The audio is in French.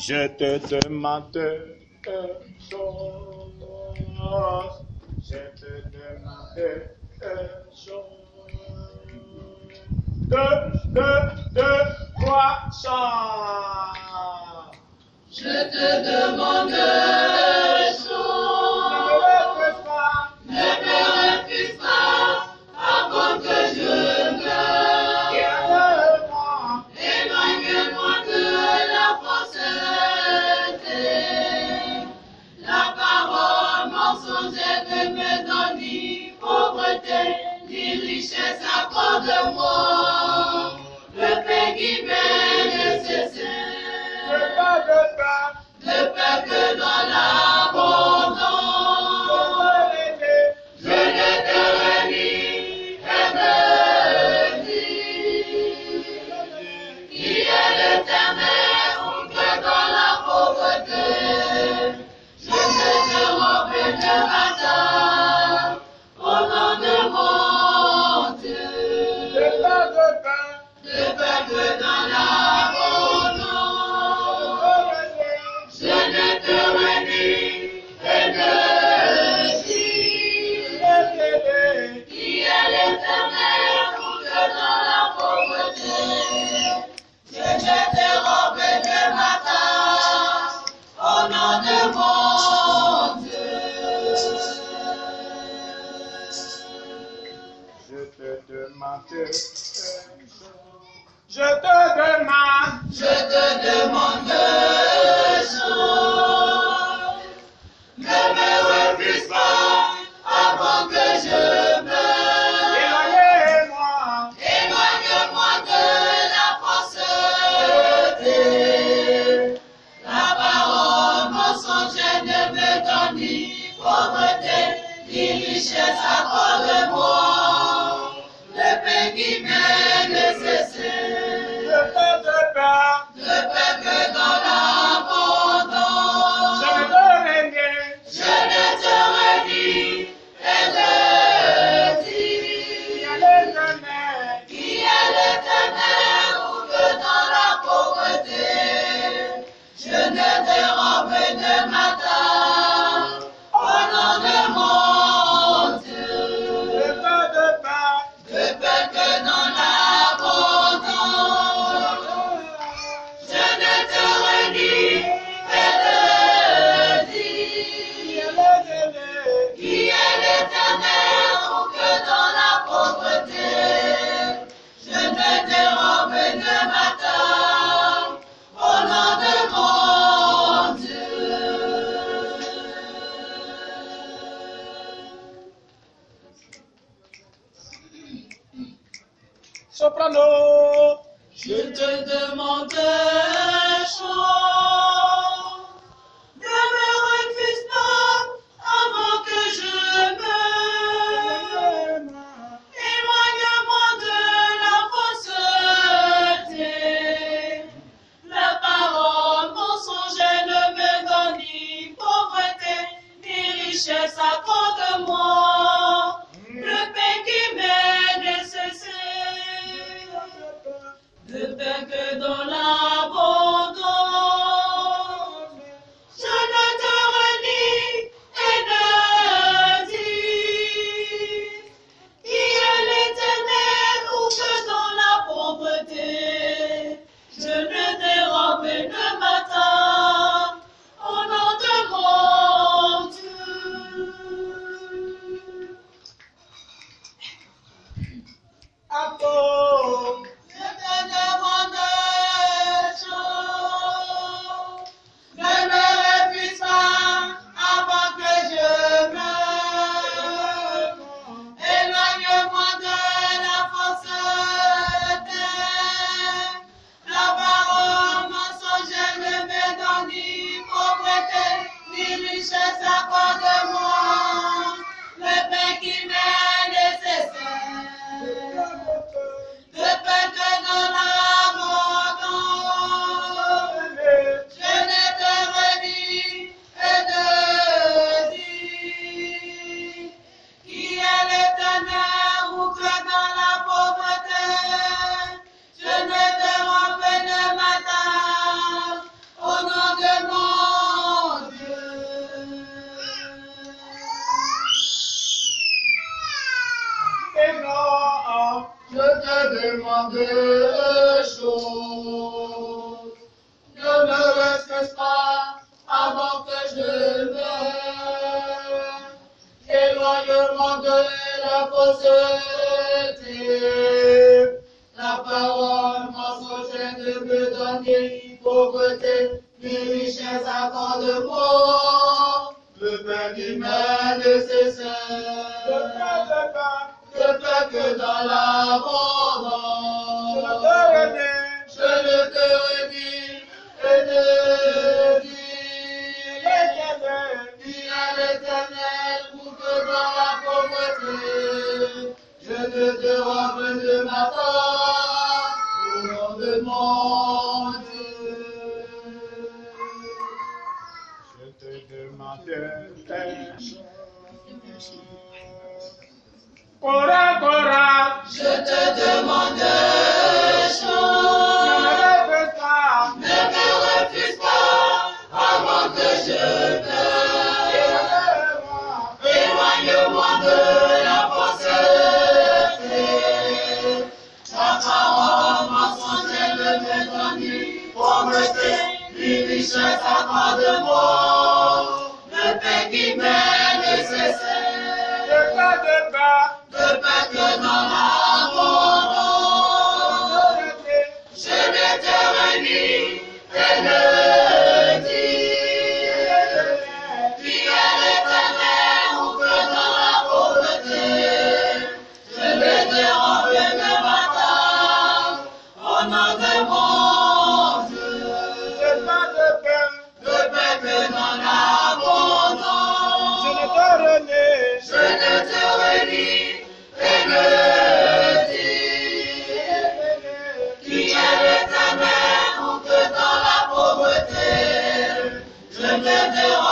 Je te demande une chose. Je te demande une chose. Deux croissants. Je te demande une chose. Ne me refuse pas avant que je meure. Éloigne-moi de la fausseté. La parole mensongère ne me donne ni pauvreté, ni richesse, accorde-moi le pain qui m'est nécessaire. De peur que dans l'abondance, je ne te renie et me dis qui est l'Éternel ou que dans la pauvreté, je ne te robe de matin au nom de mon Dieu. De peur que dans l'abondance, je ne te renie et ne dis qui est l'Éternel ou que dans la pauvreté, je ne te robe de matin au nom de mon Dieu. Je te demande une chose. Je te demande deux choses. Ne me refuse pas avant que je meure. Éloigne-moi de la fausseté. La parole mensongère ne me donne ni pauvreté, ni richesse, accorde-moi le pain qui m'est nécessaire. De peur que dans l'abondance, je ne te renie et ne dis qui est l'Éternel ou que dans la pauvreté, je ne te robe de matin au nom de mon Dieu. De peur que dans l'abondance, je ne te renie et ne dis qui est l'Éternel ou que dans la pauvreté, je ne te robe de matin au nom de mon Dieu. Soprano. Je te demande une chose. Ne me refuse pas avant que je meure. Éloigne-moi de la fausseté. La parole mensongère ne me donne ni pauvreté, ni richesse, accorde-moi le pain qui m'est nécessaire. De peur que dans l'abondance, je ne te renie et ne dis qui est l'Éternel ou que dans la pauvreté, je ne te robe de matin au nom de mon Dieu. Je te demande une chose. Ne me refuse pas avant que je meure. Éloigne-moi de la fausseté. La parole mensongère ne me donne ni pauvreté, ni richesse, accorde-moi le pain qui m'est nécessaire. De peur que dans l'abondance, je ne te renie et ne dis qui est l'Éternel ou que dans la pauvreté, je ne te robe de matin au nom nom de mon Dieu. Et non, Je te demande deux choses. Ne me refuse pas avant que je meure. Éloigne-moi de la fausseté. La parole mensongère ne me donne ni pauvreté, ni richesse accorde-moi. Le pain qui m'est nécessaire. Je peux que dans l'abondance. Je ne te redis et ne dis. Dis à l'Éternel pour que dans la pauvreté, je ne te robe de ma part au nom de mon Dieu. je te demande un chose. Cora, Je te demande ne me chose. refuse pas. Ne me refuse pas avant que je meure. Éloigne-moi de la fausseté. Ta parole mensongère ne me donne ni pauvreté, ni richesse accorde-moi. Le pain qui m'est nécessaire. De pain que dans l'abondance. Je ne te renie et ne dis. Dis à l'Éternel ou que dans la pauvreté, je ne te robe de ma table au nom de mon Dieu. De pain que dans l'abondance. Je ne te renie et ne dis. Qui est l'Éternel ou que dans la pauvreté, je ne te